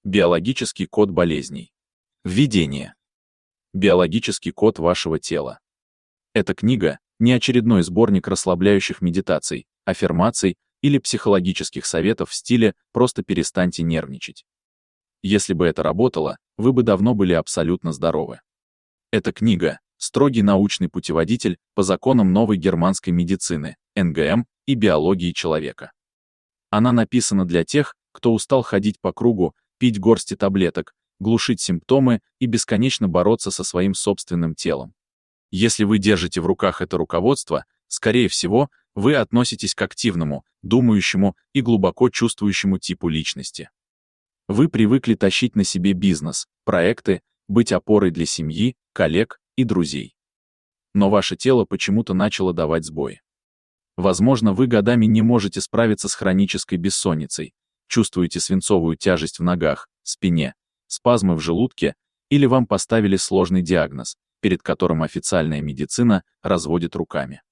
Биологический код болезней. Введение. Биологический код вашего тела. Эта книга не очередной сборник расслабляющих медитаций, аффирмаций или психологических советов в стиле «просто перестаньте нервничать». Если бы это работало, вы бы давно были абсолютно здоровы. Эта книга — строгий научный путеводитель по законам новой германской медицины, НГМ и биологии человека. Она написана для тех, кто устал ходить по кругу, пить горсти таблеток, глушить симптомы и бесконечно бороться со своим собственным телом. Если вы держите в руках это руководство, скорее всего, вы относитесь к активному, думающему и глубоко чувствующему типу личности. Вы привыкли тащить на себе бизнес, проекты, быть опорой для семьи, коллег и друзей. Но ваше тело почему-то начало давать сбои. Возможно, вы годами не можете справиться с хронической бессонницей, чувствуете свинцовую тяжесть в ногах, спине, спазмы в желудке, или вам поставили сложный диагноз, перед которым официальная медицина разводит руками.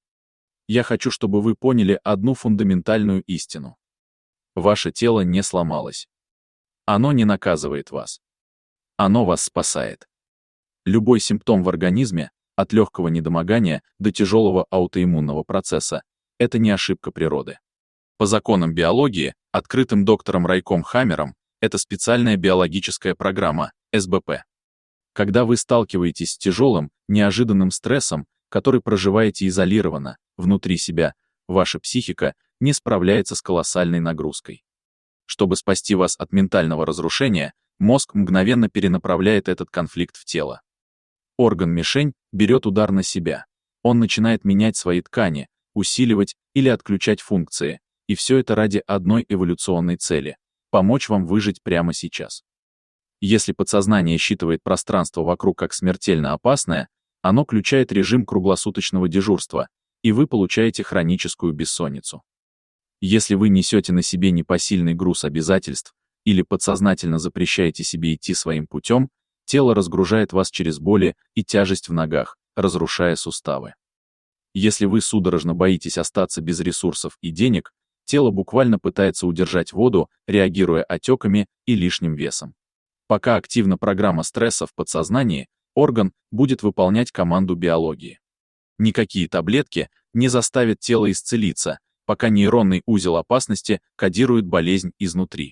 Я хочу, чтобы вы поняли одну фундаментальную истину. Ваше тело не сломалось. Оно не наказывает вас. Оно вас спасает. Любой симптом в организме, от легкого недомогания до тяжелого аутоиммунного процесса, это не ошибка природы. По законам биологии, открытым доктором Райком Хаммером, это специальная биологическая программа, СБП. Когда вы сталкиваетесь с тяжелым, неожиданным стрессом, который проживаете изолированно, внутри себя, ваша психика не справляется с колоссальной нагрузкой. Чтобы спасти вас от ментального разрушения, мозг мгновенно перенаправляет этот конфликт в тело. Орган-мишень берет удар на себя. Он начинает менять свои ткани, усиливать или отключать функции, и все это ради одной эволюционной цели — помочь вам выжить прямо сейчас. Если подсознание считывает пространство вокруг как смертельно опасное, оно включает режим круглосуточного дежурства, и вы получаете хроническую бессонницу. Если вы несете на себе непосильный груз обязательств или подсознательно запрещаете себе идти своим путем, тело разгружает вас через боли и тяжесть в ногах, разрушая суставы. Если вы судорожно боитесь остаться без ресурсов и денег, тело буквально пытается удержать воду, реагируя отеками и лишним весом. Пока активна программа стресса в подсознании, орган будет выполнять команду биологии. Никакие таблетки не заставят тело исцелиться, пока нейронный узел опасности кодирует болезнь изнутри.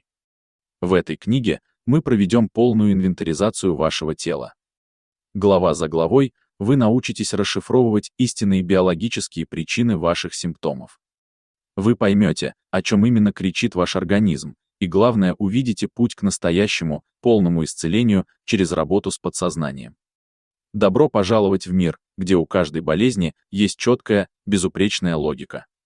В этой книге мы проведем полную инвентаризацию вашего тела. Глава за главой вы научитесь расшифровывать истинные биологические причины ваших симптомов. Вы поймете, о чем именно кричит ваш организм, и главное, увидите путь к настоящему, полному исцелению через работу с подсознанием. Добро пожаловать в мир, где у каждой болезни есть четкая, безупречная логика.